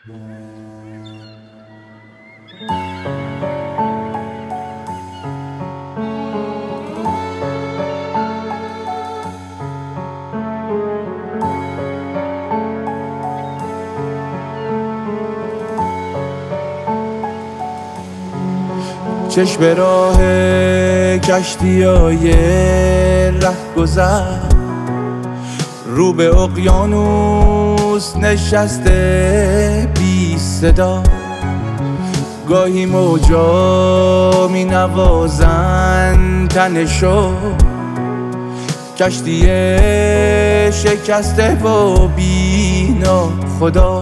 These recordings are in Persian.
چشم راه کشتیای رهگذر رو به اقیانوس نشسته بی صدا. گاهی موجا می نوازن تنشو، کشتی شکسته و بی خدا.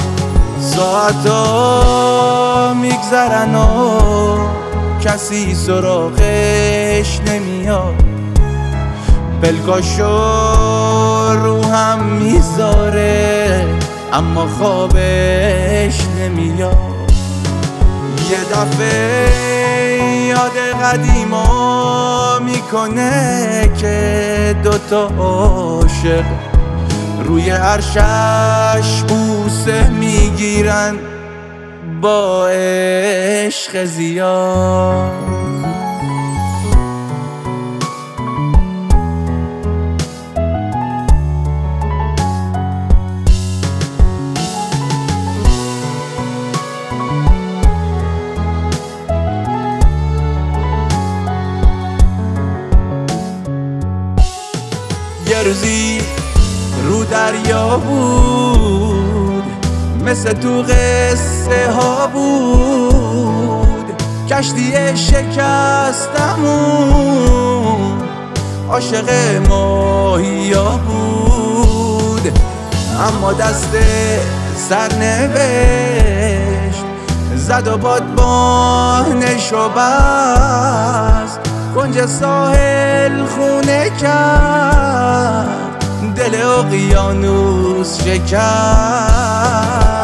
ساعتا میگذرن و کسی سراغش نمیاد، پلکاشو رو هم میذاره اما خوابش نمیاد. یه دفعه یاد قدیما میکنه که دوتا عاشق روی عرشش بوسه میگیرن با عشق زیاد. یه روزی رو دریا بود، مثل تو قصه ها بود، کشتی شکستمون عاشق ماهیا بود. اما دست سرنوشت زد و بادبانش و بست، کنج ساحل خونه کرد، دل اقیانوس شکست.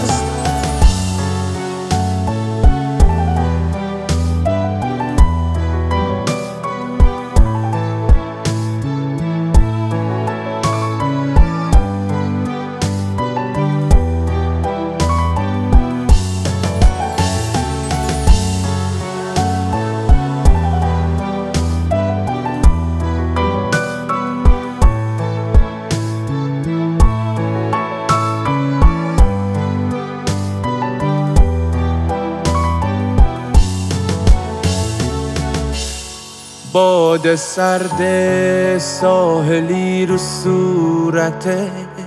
باد سرد ساحلی رو صورته،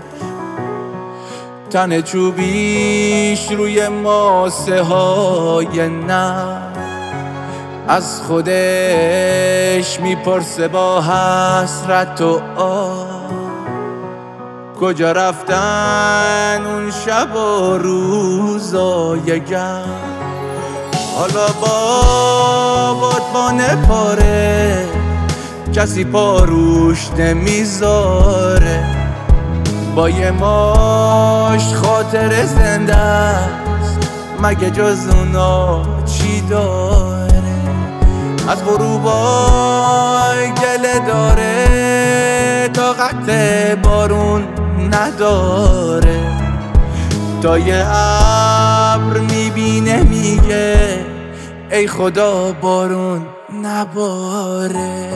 تن چوبیش روی ماسه های نه، از خودش میپرسه با حسرت و آه، کجا رفتن اون شب و روزای گرم. حالا با بادبان پاره کسی پاروش نمیذاره، با یه ماش خاطر زنده است، مگه جز اونا چی داره؟ از غروبای گله داره، طاقت بارون نداره، تا یه ابر میبینه میگه ای خدا بارون نباره.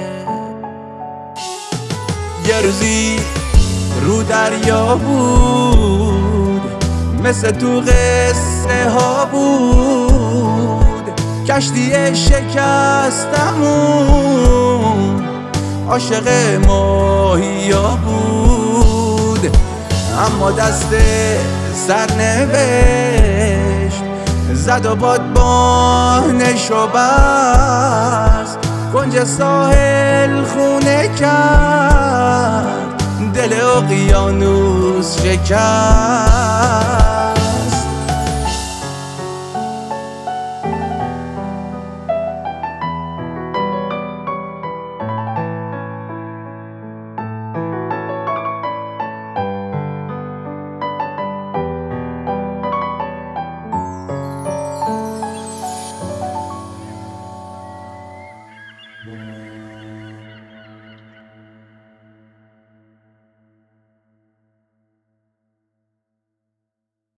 یه روزی رو دریا بود، مثل تو قصه ها بود، کشتی شکستمون عاشق ماهیا بود. اما دست سرنوشت زد و بادبانش و بست، کنج ساحل خونه کرد، دل اقیانوس شکست.